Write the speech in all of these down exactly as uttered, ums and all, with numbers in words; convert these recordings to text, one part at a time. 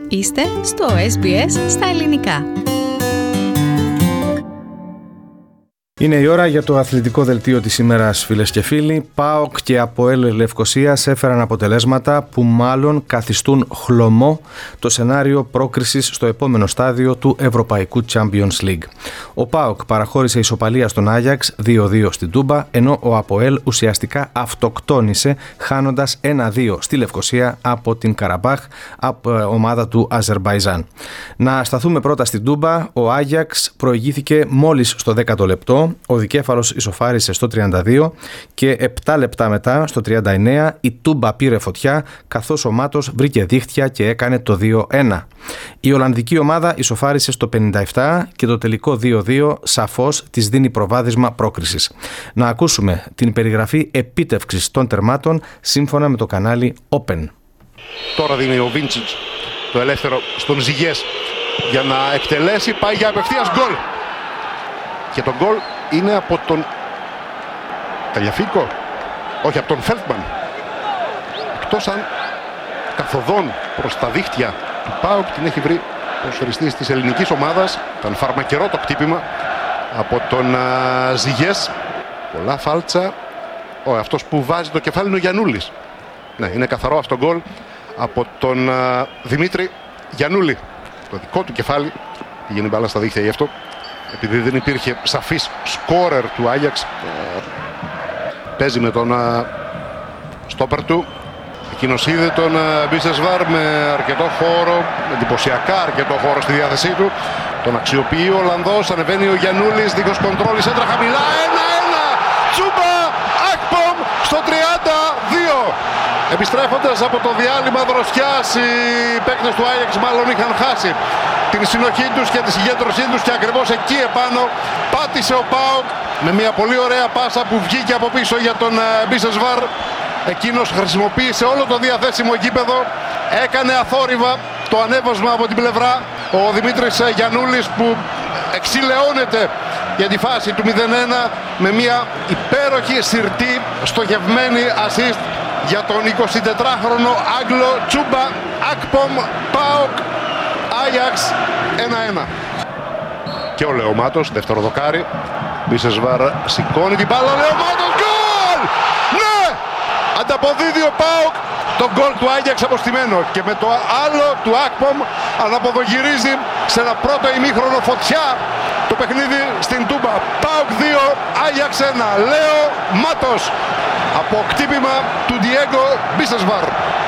Είστε στο ες μπι ες στα ελληνικά. Είναι η ώρα για το αθλητικό δελτίο της ημέρας, φίλες και φίλοι. ΠΑΟΚ και ΑΠΟΕΛ Λευκωσίας έφεραν αποτελέσματα που μάλλον καθιστούν χλωμό το σενάριο πρόκρισης στο επόμενο στάδιο του Ευρωπαϊκού Champions League. Ο ΠΑΟΚ παραχώρησε ισοπαλία στον Άγιαξ δύο δύο στην Τούμπα, ενώ ο ΑΠΟΕΛ ουσιαστικά αυτοκτόνησε χάνοντας ένα δύο στη Λευκωσία από την Καραμπάχ, ομάδα του Αζερμπαϊτζάν. Να σταθούμε πρώτα στην Τούμπα. Ο Άγιαξ προηγήθηκε μόλις στο δέκατο λεπτό. Ο δικέφαλος ισοφάρισε στο τριάντα δύο και επτά λεπτά μετά, στο τριάντα εννέα, η Τούμπα πήρε φωτιά, καθώς ο Μάτος βρήκε δίχτυα και έκανε το δύο ένα. Η Ολλανδική ομάδα ισοφάρισε στο πενήντα επτά και το τελικό δύο δύο σαφώς της δίνει προβάδισμα πρόκρισης. Να ακούσουμε την περιγραφή επίτευξης των τερμάτων σύμφωνα με το κανάλι Open. Τώρα δίνει ο Βίντσιτς το ελεύθερο στον Ζιγιές για να εκτελέσει, πάει για απευθείας γκολ. Και το γκολ είναι από τον Ταλιαφίκο, όχι, από τον Φέλτμαν. Εκτός αν καθοδόν προς τα δίχτυα του ΠΑΟΚ την έχει βρει ο ποδοσφαιριστής της ελληνικής ομάδας. Ήταν φαρμακερό το χτύπημα από τον α, Ζιγιές. Πολλά φάλτσα. Ο, αυτός που βάζει το κεφάλι είναι ο Γιαννούλης. Ναι, είναι καθαρό αυτό γκολ από τον α, Δημήτρη Γιαννούλη. Το δικό του κεφάλι πηγαίνει μπάλα στα δίχτυα, γι' αυτό, επειδή δεν υπήρχε σαφής σκόρερ του Άγιαξ, παίζει με τον στόπερ του. Εκείνος είδε τον Μπίσεσβαρ με αρκετό χώρο, εντυπωσιακά αρκετό χώρο στη διάθεσή του. Τον αξιοποιεί ο Ολλανδός, ανεβαίνει ο Γιαννούλης, δίχως κοντρόλ, έντρα χαμηλά, ένα ένα! Τσούμπα Ακπομ στο τριάντα δύο! Επιστρέφοντας από το διάλειμμα δροσιάς, οι παίκτες του Άγιαξ μάλλον είχαν χάσει την συνοχή τους και τη συγκέντρωσή τους και ακριβώς εκεί επάνω πάτησε ο ΠΑΟΚ με μια πολύ ωραία πάσα που βγήκε από πίσω για τον Μπίσεσβαρ. Εκείνος χρησιμοποίησε όλο το διαθέσιμο γήπεδο, έκανε αθόρυβα το ανέβασμα από την πλευρά. Ο Δημήτρης Γιαννούλης που εξηλαιώνεται για τη φάση του μηδέν ένα με μια υπέροχη συρτή στοχευμένη assist για τον εικοσιτετράχρονο Άγγλο. Τσούμπα Ακπομ, ΠΑΟΚ Άγιαξ ένα ένα. Και ο Λεωμάτος, δεύτερο δοκάρι. Μπίσεσβαρ σηκώνει την μπάλα, Λεωμάτος, γκολ! Ναι! Ανταποδίδει ο ΠΑΟΚ τον γκολ του Άγιαξ αποστημένο. Και με το άλλο του Ακπομ αναποδογυρίζει σε ένα πρώτο ημίχρονο φωτιά το παιχνίδι στην Τούμπα. ΠΑΟΚ δύο, Άγιαξ ένα. Λέο Μάτος από κτύπημα του Ντιέγκο Μπίσεσβαρ.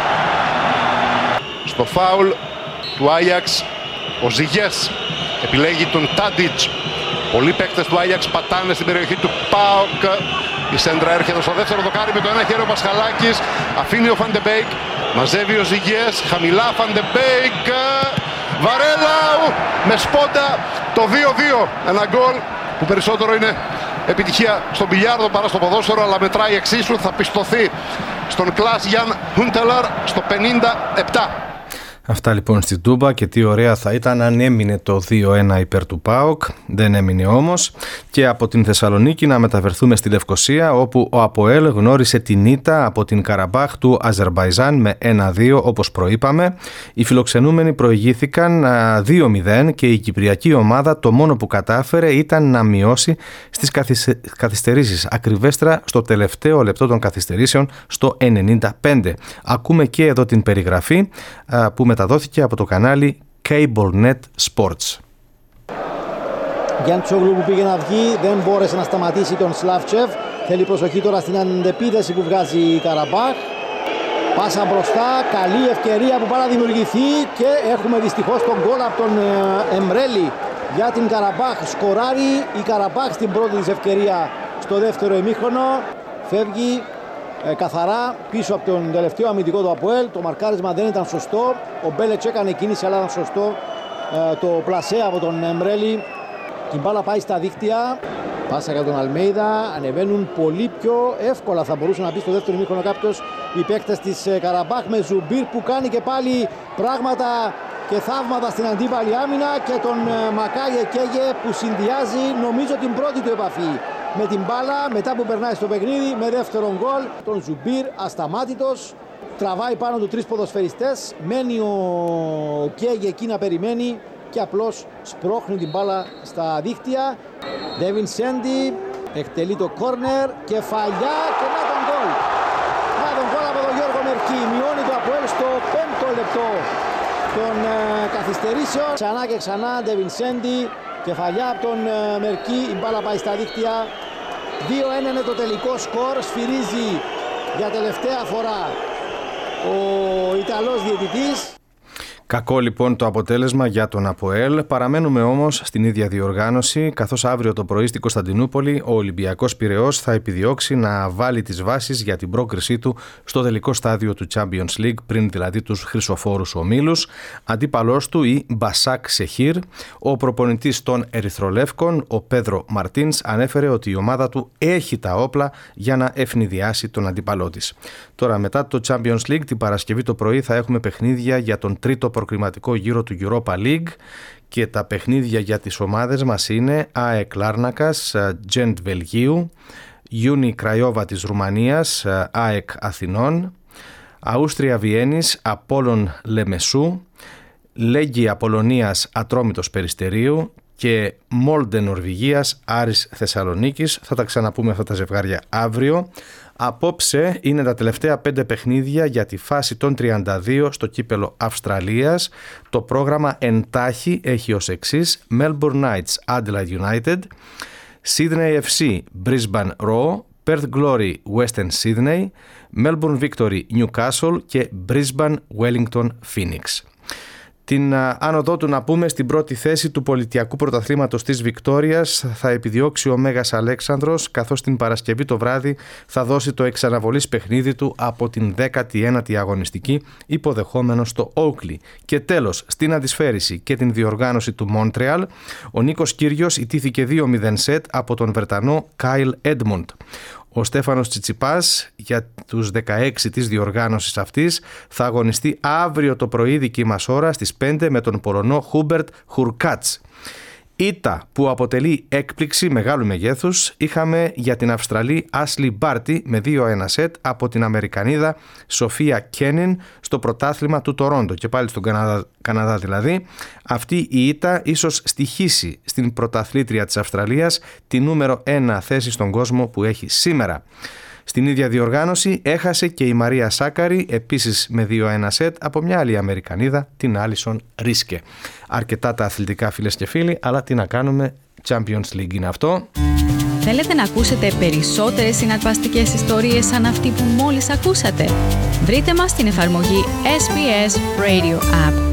Στο φάουλ του Άγιαξ ο Ζιγιές επιλέγει τον Τάντιτς. Πολλοί παίκτες του Άγιαξ πατάνε στην περιοχή του ΠΑΟΚ. Η σέντρα έρχεται στο δεύτερο δοκάρι με το ένα χέρι ο Πασχαλάκης. Αφήνει ο Φαντεμπέικ. Μαζεύει ο Ζιγιές. Χαμηλά Φαντεμπέικ. Βαρέλα με σπόντα το δύο δύο. Ένα γκολ που περισσότερο είναι επιτυχία στον μπιλιάρδο παρά στο ποδόσφαιρο, αλλά μετράει εξίσου. Θα πιστωθεί στον Κλάς Γιαν Χούντελαρ στο πενήντα επτά. Αυτά λοιπόν στην Τούμπα, και τι ωραία θα ήταν αν έμεινε το δύο ένα υπέρ του ΠΑΟΚ. Δεν έμεινε όμως. Και από την Θεσσαλονίκη να μεταφερθούμε στη Λευκωσία, όπου ο ΑΠΟΕΛ γνώρισε την ήττα από την Καραμπάχ του Αζερμπαϊτζάν με ένα δύο, όπως προείπαμε. Οι φιλοξενούμενοι προηγήθηκαν δύο μηδέν και η κυπριακή ομάδα το μόνο που κατάφερε ήταν να μειώσει στις καθυστερήσεις, ακριβέστερα στο τελευταίο λεπτό των καθυστερήσεων, στο ενενήντα πέντε. Ακούμε και εδώ την περιγραφή που μεταδόθηκε από το κανάλι CableNet Sports. Γιάνντσογλου που πήγε να βγει δεν μπόρεσε να σταματήσει τον Σλάβτσεφ. Θέλει προσοχή τώρα στην αντεπίθεση που βγάζει η Καραμπάχ. Πάσα μπροστά, καλή ευκαιρία που πάει να δημιουργηθεί και έχουμε δυστυχώς τον γκολ από τον Εμρέλη για την Καραμπάχ. Σκοράρει η Καραμπάχ στην πρώτη της ευκαιρία στο δεύτερο ημίχρονο. Φεύγει Ε, καθαρά πίσω από τον τελευταίο αμυντικό του ΑΠΟΕΛ. Το μαρκάρισμα δεν ήταν σωστό. Ο Μπέλετς έκανε κίνηση, αλλά ήταν σωστό ε, το πλασέ από τον Εμρέλη. Η μπάλα πάει στα δίχτυα. Πάσα για τον Αλμέιδα. Ανεβαίνουν πολύ πιο εύκολα, θα μπορούσε να μπει στο δεύτερο ημίχρονο κάποιος, οι παίκτες της ε, Καραμπάχ, με Ζουμπίρ που κάνει και πάλι πράγματα και θαύματα στην αντίπαλη άμυνα, και τον ε, Μακάγε Κέγε που συνδυάζει νομίζω την πρώτη του επαφή με την μπάλα μετά που περνάει στο παιχνίδι με δεύτερον γκολ. Τον Ζουμπίρ ασταμάτητος, Τραβάει πάνω του τρεις ποδοσφαιριστές, μένει ο Κέγε εκεί να περιμένει και απλώς σπρώχνει την μπάλα στα δίχτυα. Ντέβιν Σέντι εκτελεί το κόρνερ, κεφαλιά και να τον γκολ. Να τον γκολ από τον Γιώργο Μερκή. Μειώνει το ΑΠΟΕΛ στο πέμπτο λεπτό των ε, καθυστερήσεων. Ξανά και ξανά Ντέβιν Σέντι, κεφαλιά από τον ε, Μερκή, η μπάλα πάει στα δίχτυα. δύο ένα είναι το τελικό σκορ, σφυρίζει για τελευταία φορά ο Ιταλός διαιτητής. Κακό λοιπόν το αποτέλεσμα για τον ΑΠΟΕΛ. Παραμένουμε όμως στην ίδια διοργάνωση, καθώς αύριο το πρωί στην Κωνσταντινούπολη ο Ολυμπιακός Πειραιώς θα επιδιώξει να βάλει τις βάσεις για την πρόκρισή του στο τελικό στάδιο του Champions League, πριν δηλαδή τους χρυσοφόρους ομίλους. Αντίπαλός του η Μπασάκ Σεχίρ. Ο προπονητής των Ερυθρολεύκων, ο Πέδρο Μαρτίνς, ανέφερε ότι η ομάδα του έχει τα όπλα για να ευνηδιάσει τον αντίπαλό της. Τώρα, μετά το Champions League, την Παρασκευή το πρωί θα έχουμε παιχνίδια για τον τρίτο προκριματικό γύρο του Europa League και τα παιχνίδια για τις ομάδες μας είναι ΑΕΚ Λάρνακας, Τζεντ Βελγίου, Ιούνι Κραϊόβα της Ρουμανίας, ΑΕΚ Αθηνών, Αούστρια Βιέννης, Απόλλων Λεμεσού, Λέγκη Απολωνίας Ατρόμητος Περιστερίου και Μόλντε Νορβηγίας Άρης Θεσσαλονίκης. Θα τα ξαναπούμε αυτά τα ζευγάρια αύριο. Απόψε είναι τα τελευταία πέντε παιχνίδια για τη φάση των τριάντα δύο στο κύπελο Αυστραλίας. Το πρόγραμμα εντάχει έχει ως εξής: Melbourne Knights Adelaide United, Sydney εφ σι Brisbane Roar, Perth Glory Western Sydney, Melbourne Victory Newcastle και Brisbane Wellington Phoenix. Την άνοδό του να πούμε στην πρώτη θέση του πολιτιακού πρωταθλήματος της Βικτόριας θα επιδιώξει ο Μέγας Αλέξανδρος, καθώς την Παρασκευή το βράδυ θα δώσει το εξαναβολής παιχνίδι του από την δέκατη ένατη αγωνιστική, υποδεχόμενος το Όουκλι. Και τέλος, στην αντισφαίριση και την διοργάνωση του Μόντρεαλ, ο Νίκος Κύριος ιτήθηκε δύο μηδέν σετ από τον Βρετανό Κάιλ Έντμοντ. Ο Στέφανος Τσιτσιπάς για τους δεκαέξι της διοργάνωσης αυτής θα αγωνιστεί αύριο το πρωί δική μας ώρα στις πέντε με τον Πολωνό Χούμπερτ Χουρκάτς. Ήττα που αποτελεί έκπληξη μεγάλου μεγέθους είχαμε για την Αυστραλή Άσλι Μπάρτι με δύο ένα σετ από την Αμερικανίδα Σοφία Κένιν στο πρωτάθλημα του Τορόντο, και πάλι στον Καναδά, Καναδά δηλαδή. Αυτή η ήττα ίσως στοιχήσει στην πρωταθλήτρια της Αυστραλίας τη νούμερο ένα θέση στον κόσμο που έχει σήμερα. Στην ίδια διοργάνωση έχασε και η Μαρία Σάκαρη, επίσης με δύο ένα σετ, από μια άλλη Αμερικανίδα, την Άλισον Ρίσκε. Αρκετά τα αθλητικά, φίλες και φίλοι, αλλά τι να κάνουμε, Champions League είναι αυτό. Θέλετε να ακούσετε περισσότερες συναρπαστικές ιστορίες σαν αυτή που μόλις ακούσατε? Βρείτε μας στην εφαρμογή ες μπι ες Radio App.